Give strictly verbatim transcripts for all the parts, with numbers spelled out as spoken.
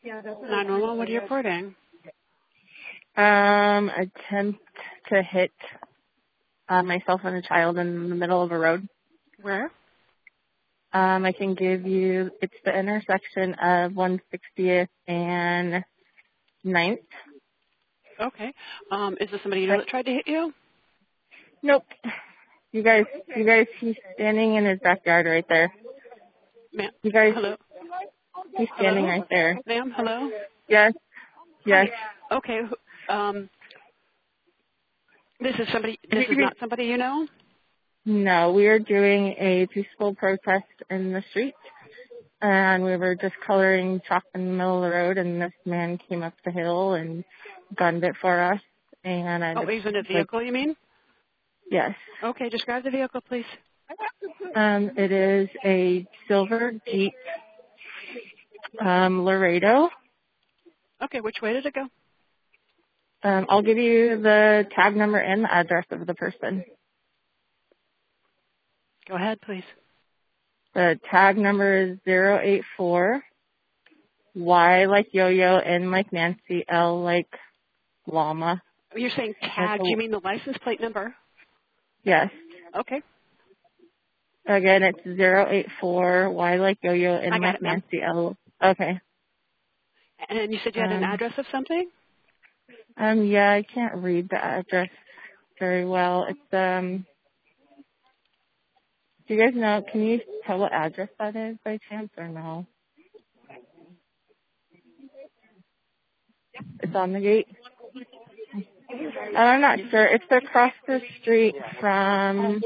nine one one, what are you reporting? Um, attempt to hit uh, myself and a child in the middle of a road. Where? Um, I can give you, it's the intersection of one sixtieth and ninth. Okay. Um, is this somebody you know that tried to hit you? Nope. You guys, you guys, he's standing in his backyard right there. Ma'am, You guys, hello? he's standing Hello? right there. Ma'am, hello? Yes, yes. Hi. Okay. Um, this is somebody, this is not somebody you know? No, we are doing a peaceful protest in the street, and we were just coloring chalk in the middle of the road, and this man came up the hill and gunned it for us. And I Oh, just, he's in a like, vehicle, you mean? yes. Okay, describe the vehicle, please. Um, it is a silver Jeep um, Laredo. Okay, which way did it go? Um, I'll give you the tag number and the address of the person. Go ahead, please. The tag number is zero eight four Y like yo-yo, N like Nancy, L like llama. You're saying tag, do you mean the license plate number? Yes. Okay. Again, it's zero eight four Y like yo-yo, I N got like it, ma'am. Nancy, L. Okay. And you said you had an Um, address of something? um, yeah, I can't read the address very well. It's, um, do you guys know, can you tell what address that is by chance or no? It's on the gate. And I'm not sure. It's across the street from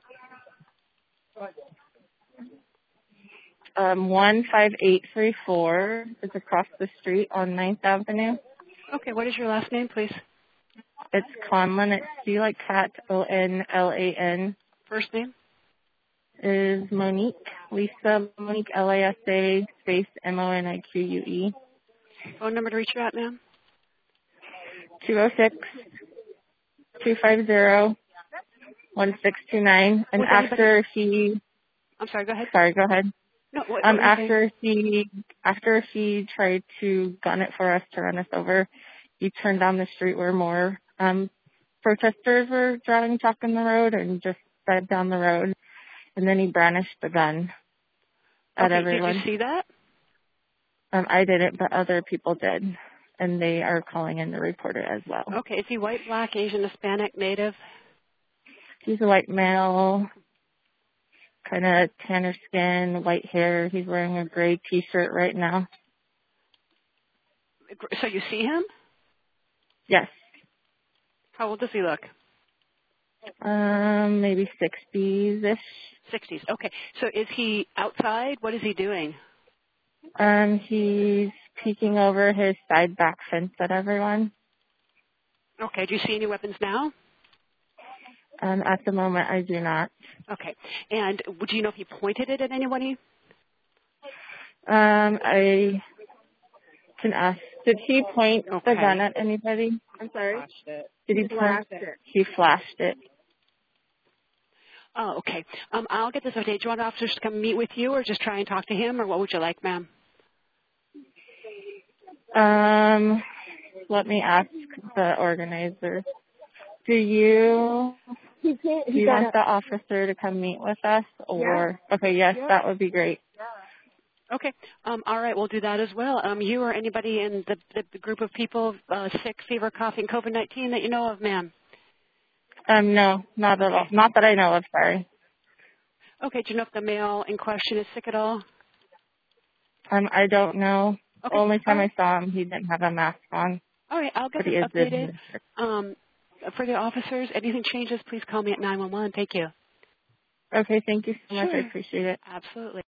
um, one five eight three four. It's across the street on Ninth Avenue. Okay, what is your last name, please? It's Conlon. It's C like cat, O N L A N. First name? Is Monique. Lisa Monique, L A S A space M O N I Q U E. Phone number to reach you at, ma'am? two oh six, two five zero, one six two nine. And Was anybody, after he, I'm sorry, go ahead. sorry, go ahead. No, what, Um, what were you saying? after he, after he tried to gun it for us to run us over, he turned down the street where more um protesters were driving chalk in the road and just sped down the road. And then he brandished the gun at Okay, did you everyone. see that? Um, I didn't, but other people did, and they are calling in to report it as well. Okay, is he white, black, Asian, Hispanic, Native? He's a white male, kind of tanner skin, white hair. He's wearing a gray T-shirt right now. So you see him? Yes. How old does he look? Um, maybe sixties-ish. sixties. Okay. So is he outside? What is he doing? Um, he's peeking over his side back fence at everyone. Okay. Do you see any weapons now? Um, at the moment, I do not. Okay. And do you know if he pointed it at anybody? Um, I can ask. Did he point Okay. the gun at anybody? I'm sorry. Did he, he flashed point? it? He flashed it. Oh, okay. Um, I'll get this update. Do you want officers to come meet with you or just try and talk to him, or what would you like, ma'am? Um, let me ask the organizer. Do you do you want the officer to come meet with us, or okay? Yes, that would be great. Okay. Um, all right. We'll do that as well. Um, you or anybody in the, the, the group of people uh, sick, fever, coughing, COVID nineteen that you know of, ma'am? Um, no, not at all. Not that I know of. Sorry. Okay. Do you know if the male in question is sick at all? Um, I don't know. Okay. Only time Right. I saw him, he didn't have a mask on. All right. I'll get But he this is updated. in. Um, for the officers, anything changes, please call me at nine one one. Thank you. Okay, thank you so much. Sure. I appreciate it. Absolutely.